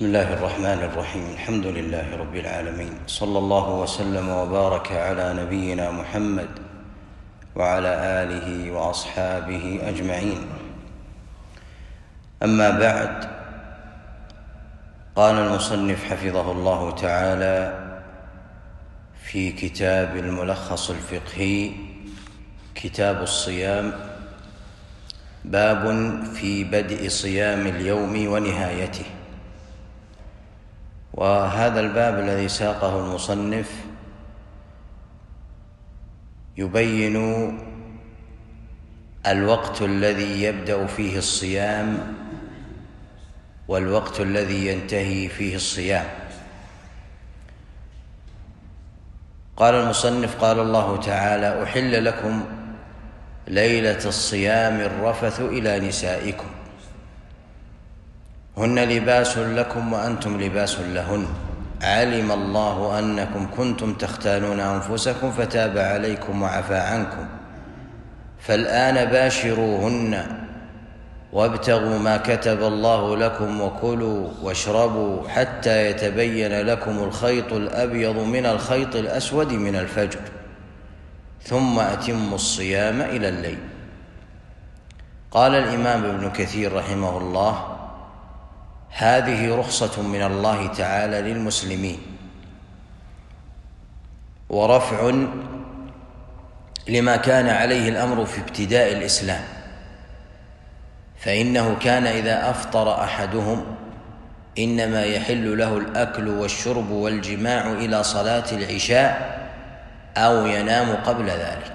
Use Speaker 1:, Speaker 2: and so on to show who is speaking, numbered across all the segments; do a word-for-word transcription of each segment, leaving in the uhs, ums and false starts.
Speaker 1: بسم الله الرحمن الرحيم. الحمد لله رب العالمين، صلى الله وسلم وبارك على نبينا محمد وعلى آله وأصحابه أجمعين. أما بعد، قال المصنف حفظه الله تعالى في كتاب الملخص الفقهي كتاب الصيام: باب في بدء صيام اليوم ونهايته. وهذا الباب الذي ساقه المصنف يبين الوقت الذي يبدأ فيه الصيام والوقت الذي ينتهي فيه الصيام. قال المصنف: قال الله تعالى: أحل لكم ليلة الصيام الرفث إلى نسائكم هن لباس لكم وأنتم لباس لهن علم الله أنكم كنتم تختانون أنفسكم فتاب عليكم وعفى عنكم فالآن باشروهن وابتغوا ما كتب الله لكم وكلوا واشربوا حتى يتبين لكم الخيط الأبيض من الخيط الأسود من الفجر ثم أتموا الصيام إلى الليل. قال الإمام ابن كثير رحمه الله: هذه رخصة من الله تعالى للمسلمين ورفع لما كان عليه الأمر في ابتداء الإسلام، فإنه كان إذا أفطر أحدهم إنما يحل له الأكل والشرب والجماع إلى صلاة العشاء أو ينام قبل ذلك،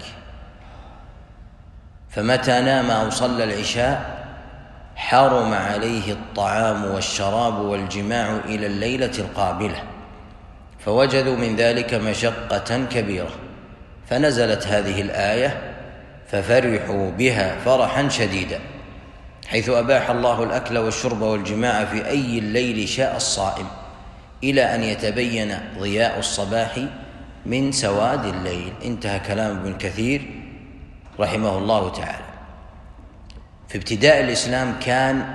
Speaker 1: فمتى نام أو صلى العشاء حرم عليه الطعام والشراب والجماع إلى الليلة القابلة، فوجدوا من ذلك مشقة كبيرة، فنزلت هذه الآية ففرحوا بها فرحا شديدا، حيث أباح الله الأكل والشرب والجماع في أي الليل شاء الصائم إلى أن يتبين ضياء الصباح من سواد الليل. انتهى كلام ابن كثير رحمه الله تعالى. في ابتداء الإسلام كان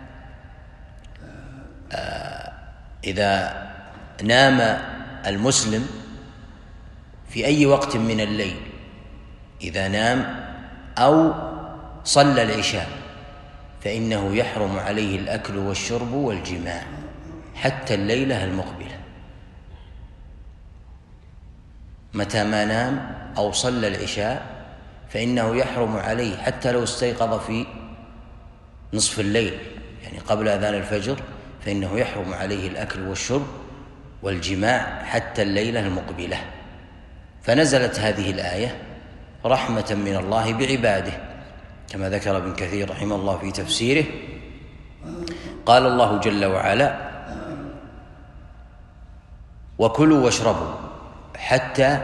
Speaker 1: آه إذا نام المسلم في أي وقت من الليل، إذا نام أو صلى العشاء، فإنه يحرم عليه الأكل والشرب والجماع حتى الليلة المقبلة. متى ما نام أو صلى العشاء فإنه يحرم عليه حتى لو استيقظ في نصف الليل، يعني قبل أذان الفجر، فإنه يحرم عليه الأكل والشرب والجماع حتى الليلة المقبلة. فنزلت هذه الآية رحمة من الله بعباده، كما ذكر ابن كثير رحمه الله في تفسيره. قال الله جل وعلا: وكلوا واشربوا حتى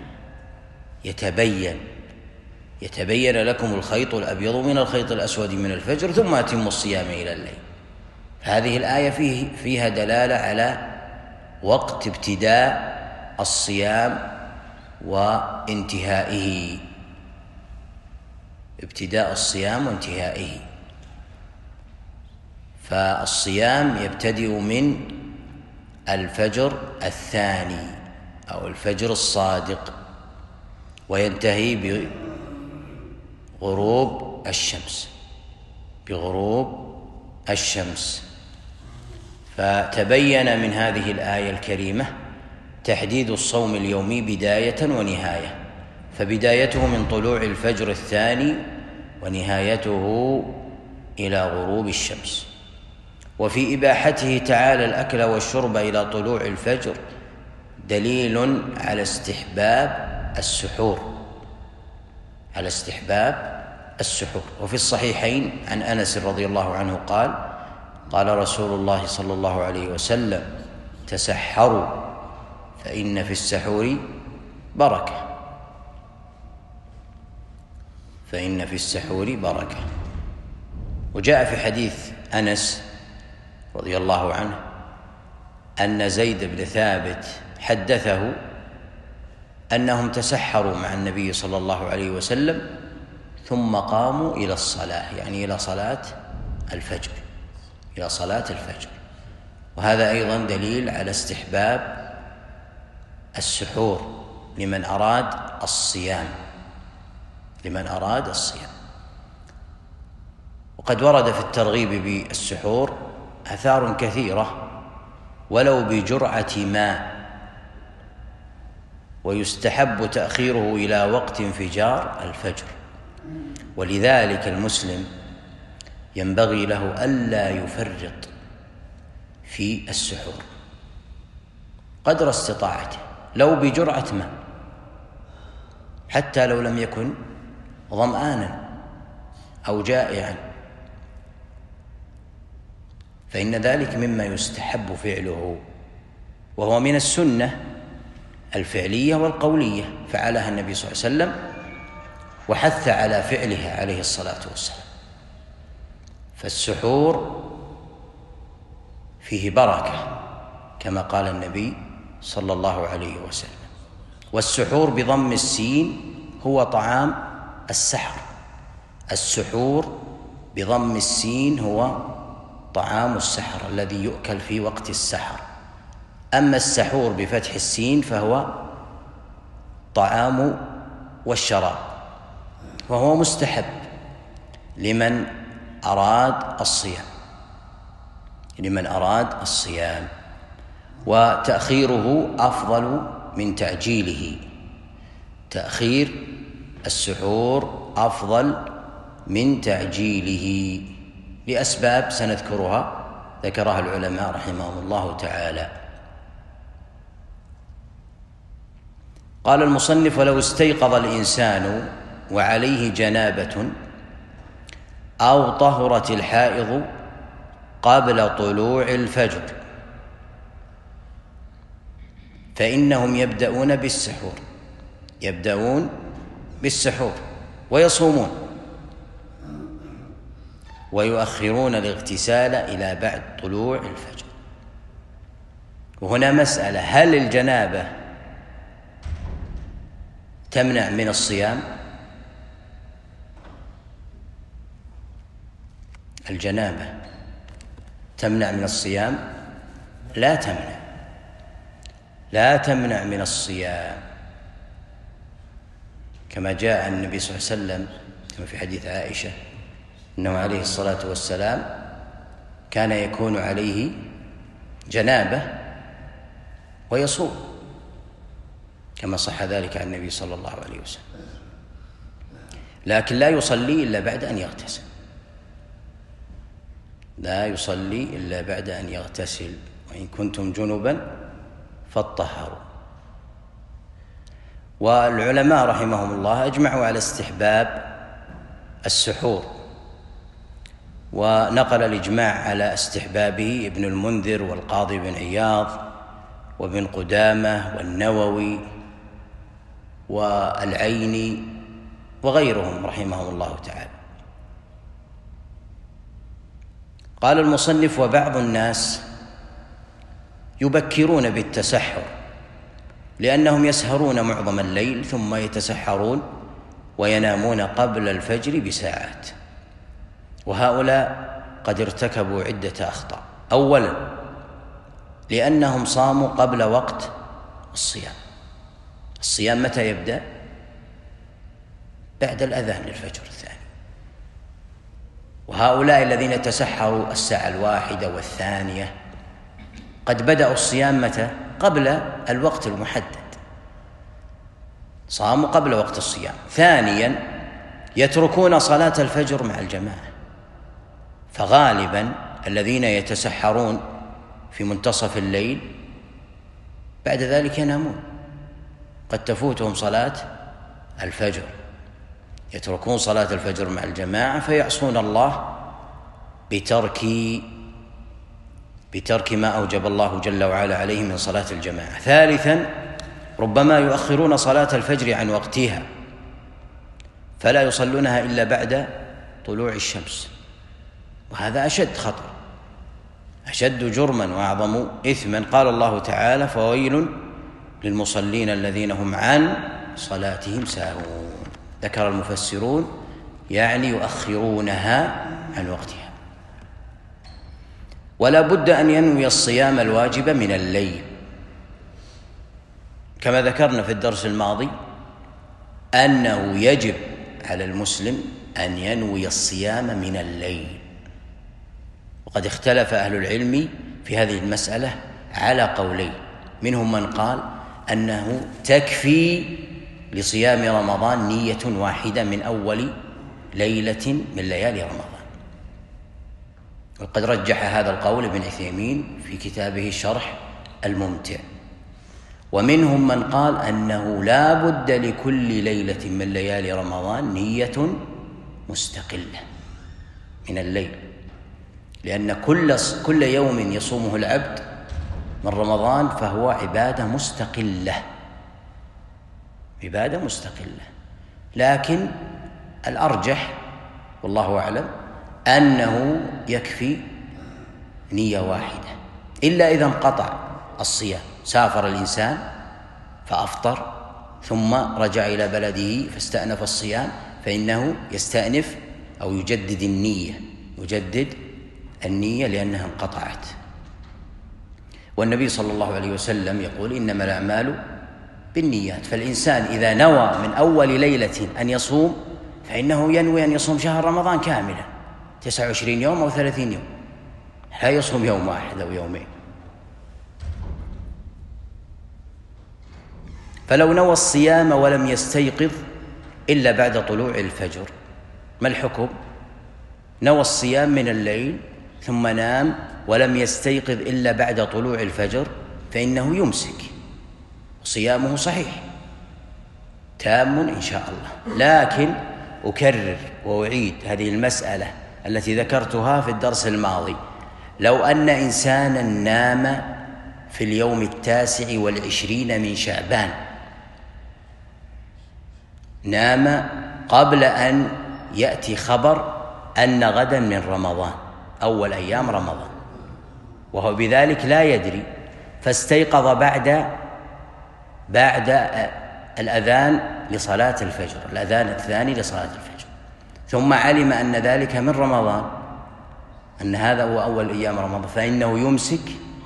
Speaker 1: يتبين يتبين لكم الخيط الأبيض من الخيط الأسود من الفجر ثم أتموا الصيام إلى الليل. هذه الآية فيه فيها دلالة على وقت ابتداء الصيام وانتهائه، ابتداء الصيام وانتهائه. فالصيام يبتدئ من الفجر الثاني أو الفجر الصادق وينتهي بغروب الشمس بغروب الشمس. فتبين من هذه الآية الكريمة تحديد الصوم اليومي بداية ونهاية، فبدايته من طلوع الفجر الثاني ونهايته إلى غروب الشمس. وفي إباحته تعالى الأكل والشرب إلى طلوع الفجر دليل على استحباب السحور على استحباب السحور. وفي الصحيحين عن أنس رضي الله عنه قال: قال رسول الله صلى الله عليه وسلم: تسحروا فإن في السحور بركة فإن في السحور بركة. وجاء في حديث أنس رضي الله عنه أن زيد بن ثابت حدثه أنهم تسحروا مع النبي صلى الله عليه وسلم ثم قاموا إلى الصلاة، يعني إلى صلاة الفجر إلى صلاة الفجر وهذا أيضا دليل على استحباب السحور لمن أراد الصيام لمن أراد الصيام وقد ورد في الترغيب بالسحور آثار كثيرة ولو بجرعة ماء، ويستحب تأخيره إلى وقت انفجار الفجر، ولذلك المسلم ينبغي له ألا يفرط في السحور قدر استطاعته، لو بجرعة ماء، حتى لو لم يكن ظمآنا أو جائعا، فإن ذلك مما يستحب فعله، وهو من السنة الفعلية والقولية، فعلها النبي صلى الله عليه وسلم وحث على فعلها عليه الصلاة والسلام. فالسحور فيه بركة كما قال النبي صلى الله عليه وسلم. والسحور بضم السين هو طعام السحر، السحور بضم السين هو طعام السحر الذي يؤكل في وقت السحر. أما السحور بفتح السين فهو طعام والشراب، وهو مستحب لمن أراد الصيام لمن أراد الصيام وتأخيره أفضل من تعجيله. تأخير السحور أفضل من تعجيله لأسباب سنذكرها ذكرها العلماء رحمهم الله تعالى. قال المصنف: ولو استيقظ الإنسان وعليه جنابة أو طهرت الحائض قبل طلوع الفجر فإنهم يبدأون بالسحور يبدأون بالسحور ويصومون، ويؤخرون الاغتسال إلى بعد طلوع الفجر. وهنا مسألة: هل الجنابة تمنع من الصيام؟ الجنابة تمنع من الصيام؟ لا تمنع لا تمنع من الصيام، كما جاء النبي صلى الله عليه وسلم كما في حديث عائشة أنه عليه الصلاة والسلام كان يكون عليه جنابة ويصوم، كما صح ذلك عن النبي صلى الله عليه وسلم، لكن لا يصلي إلا بعد أن يغتسل لا يصلي إلا بعد أن يغتسل وإن كنتم جنبا فاطهروا. والعلماء رحمهم الله أجمعوا على استحباب السحور، ونقل الإجماع على استحبابه ابن المنذر والقاضي بن عياض وابن قدامة والنووي والعيني وغيرهم رحمهم الله تعالى. قال المصنف: وبعض الناس يبكرون بالتسحر لأنهم يسهرون معظم الليل ثم يتسحرون وينامون قبل الفجر بساعات، وهؤلاء قد ارتكبوا عدة أخطاء. أولا، لأنهم صاموا قبل وقت الصيام. الصيام متى يبدأ؟ بعد الأذان للفجر الثاني، وهؤلاء الذين تسحروا الساعة الواحدة والثانية قد بدأوا الصيام متى؟ قبل الوقت المحدد، صاموا قبل وقت الصيام. ثانيا، يتركون صلاة الفجر مع الجماعة، فغالبا الذين يتسحرون في منتصف الليل بعد ذلك ينامون، قد تفوتهم صلاة الفجر، يتركون صلاة الفجر مع الجماعة فيعصون الله بترك بترك ما أوجب الله جل وعلا عليه من صلاة الجماعة. ثالثا، ربما يؤخرون صلاة الفجر عن وقتها فلا يصلونها إلا بعد طلوع الشمس، وهذا أشد خطر، أشد جرما وأعظم إثما. قال الله تعالى: فويل للمصلين الذين هم عن صلاتهم ساهون. ذكر المفسرون يعني يؤخرونها عن وقتها. ولا بد أن ينوي الصيام الواجب من الليل، كما ذكرنا في الدرس الماضي أنه يجب على المسلم أن ينوي الصيام من الليل. وقد اختلف أهل العلم في هذه المسألة على قولين، منهم من قال أنه تكفي لصيام رمضان نية واحدة من أول ليلة من ليالي رمضان، وقد رجح هذا القول ابن عثيمين في كتابه الشرح الممتع. ومنهم من قال أنه لا بد لكل ليلة من ليالي رمضان نية مستقلة من الليل، لأن كل كل يوم يصومه العبد من رمضان فهو عبادة مستقلة عبادة مستقلة لكن الأرجح والله أعلم أنه يكفي نية واحدة، إلا إذا انقطع الصيام، سافر الإنسان فأفطر ثم رجع إلى بلده فاستأنف الصيام، فإنه يستأنف أو يجدد النية يجدد النية لأنها انقطعت. والنبي صلى الله عليه وسلم يقول إنما الأعمال بالنيات، فالإنسان إذا نوى من أول ليلة أن يصوم فإنه ينوي أن يصوم شهر رمضان كاملا تسعة وعشرين يوم أو ثلاثين يوم، لا يصوم يوم واحد أو يومين. فلو نوى الصيام ولم يستيقظ إلا بعد طلوع الفجر ما الحكم؟ نوى الصيام من الليل ثم نام ولم يستيقظ إلا بعد طلوع الفجر فإنه يمسك، صيامه صحيح تام إن شاء الله. لكن أكرر وأعيد هذه المسألة التي ذكرتها في الدرس الماضي، لو أن إنسانا نام في اليوم التاسع والعشرين من شعبان، نام قبل أن يأتي خبر أن غدا من رمضان أول أيام رمضان وهو بذلك لا يدري، فاستيقظ بعد بعد الأذان لصلاة الفجر، الأذان الثاني لصلاة الفجر، ثم علم أن ذلك من رمضان، أن هذا هو أول أيام رمضان، فإنه يمسك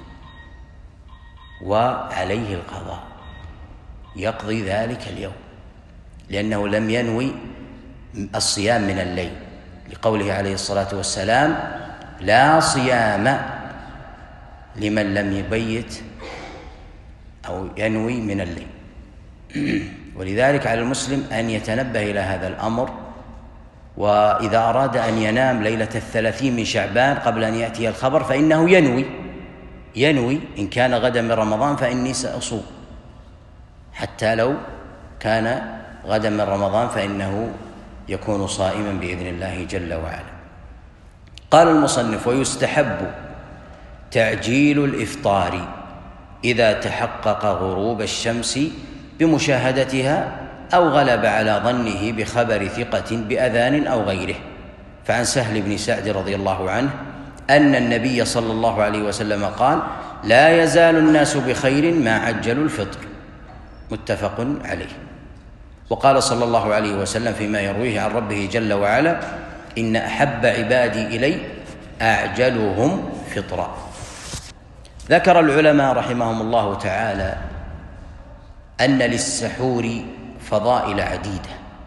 Speaker 1: وعليه القضاء، يقضي ذلك اليوم لأنه لم ينوي الصيام من الليل، لقوله عليه الصلاة والسلام لا صيام لمن لم يبيت أو ينوي من الليل. ولذلك على المسلم أن يتنبه إلى هذا الأمر، وإذا أراد أن ينام ليلة الثلاثين من شعبان قبل أن يأتي الخبر فإنه ينوي ينوي إن كان غدا من رمضان فإني سأصوم، حتى لو كان غدا من رمضان فإنه يكون صائما بإذن الله جل وعلا. قال المصنف ويستحب تعجيل الإفطار إذا تحقق غروب الشمس بمشاهدتها أو غلب على ظنه بخبر ثقة بأذان أو غيره. فعن سهل بن سعد رضي الله عنه أن النبي صلى الله عليه وسلم قال لا يزال الناس بخير ما عجلوا الفطر، متفق عليه. وقال صلى الله عليه وسلم فيما يرويه عن ربه جل وعلا إن أحب عبادي إلي أعجلهم فطرا. ذكر العلماء رحمهم الله تعالى أن للسحور فضائل عديدة،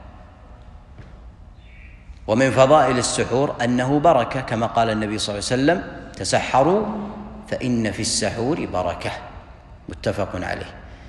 Speaker 1: ومن فضائل السحور أنه بركة، كما قال النبي صلى الله عليه وسلم تسحروا فإن في السحور بركة، متفق عليه.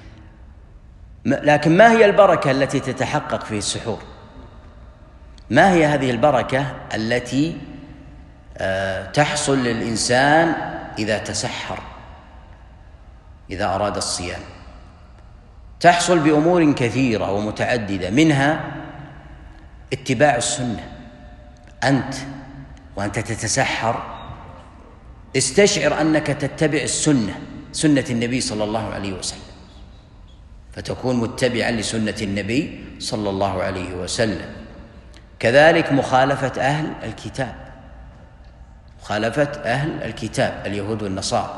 Speaker 1: لكن ما هي البركة التي تتحقق في السحور؟ ما هي هذه البركة التي تحصل للإنسان إذا تسحر إذا أراد الصيام؟ تحصل بأمور كثيرة ومتعددة، منها اتباع السنة. أنت وأنت تتسحر استشعر أنك تتبع السنة، سنة النبي صلى الله عليه وسلم، فتكون متبعا لسنة النبي صلى الله عليه وسلم. كذلك مخالفة أهل الكتاب، مخالفة أهل الكتاب اليهود والنصارى.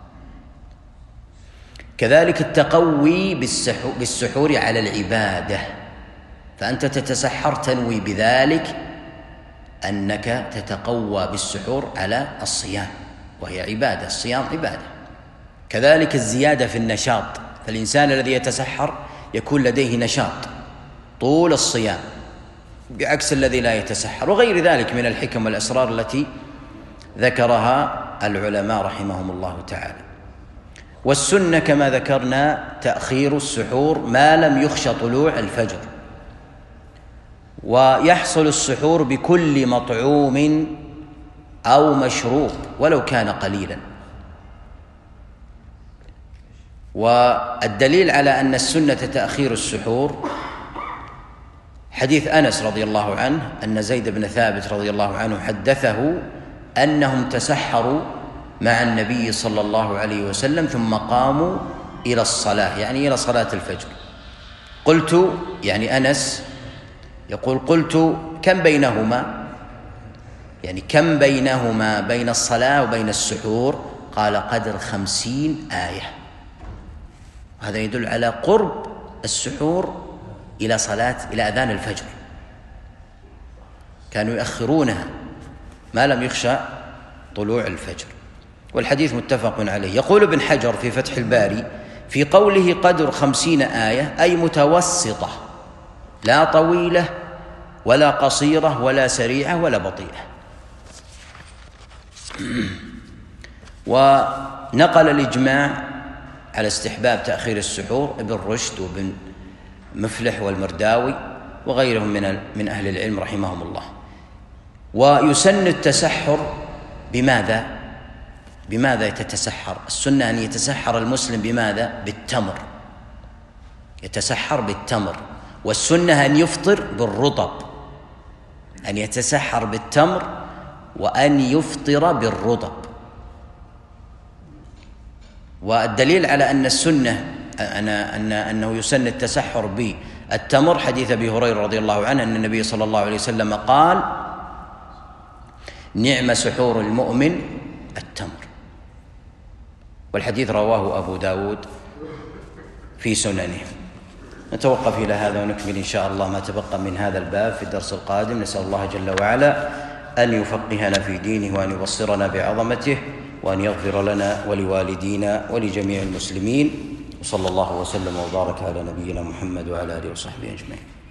Speaker 1: كذلك التقوي بالسحور على العبادة، فأنت تتسحر تنوي بذلك أنك تتقوى بالسحور على الصيام، وهي عبادة، الصيام عبادة. كذلك الزيادة في النشاط، فالإنسان الذي يتسحر يكون لديه نشاط طول الصيام بعكس الذي لا يتسحر، وغير ذلك من الحكم والأسرار التي ذكرها العلماء رحمهم الله تعالى. والسنة كما ذكرنا تأخير السحور ما لم يخشى طلوع الفجر، ويحصل السحور بكل مطعوم أو مشروب ولو كان قليلا. والدليل على أن السنة تأخير السحور حديث أنس رضي الله عنه أن زيد بن ثابت رضي الله عنه حدثه أنهم تسحروا مع النبي صلى الله عليه وسلم ثم قاموا إلى الصلاة، يعني إلى صلاة الفجر. قلت، يعني أنس يقول قلت كم بينهما، يعني كم بينهما بين الصلاة وبين السحور؟ قال قدر خمسين آية. هذا يدل على قرب السحور إلى صلاة إلى أذان الفجر، كانوا يؤخرونها ما لم يخشى طلوع الفجر. والحديث متفق عليه. يقول ابن حجر في فتح الباري في قوله قدر خمسين آية أي متوسطة، لا طويلة ولا قصيرة ولا سريعة ولا بطيئة. ونقل الإجماع على استحباب تأخير السحور ابن رشد وابن مفلح والمرداوي وغيرهم من من أهل العلم رحمهم الله. ويسن التسحر بماذا؟ بماذا يتسحر؟ السنة أن يتسحر المسلم بماذا؟ بالتمر، يتسحر بالتمر. والسنة أن يفطر بالرطب، أن يتسحر بالتمر وأن يفطر بالرطب. والدليل على أن السنة أن أن أنه يسن التسحر بالتمر حديث أبي هريرة رضي الله عنه أن النبي صلى الله عليه وسلم قال: نعم سحور المؤمن التمر. والحديث رواه أبو داود في سننه. نتوقف إلى هذا ونكمل إن شاء الله ما تبقى من هذا الباب في الدرس القادم. نسأل الله جل وعلا أن يفقهنا في دينه وأن يبصرنا بعظمته وأن يغفر لنا ولوالدينا ولجميع المسلمين. وصلى الله وسلم وبارك على نبينا محمد وعلى آله وصحبه أجمعين.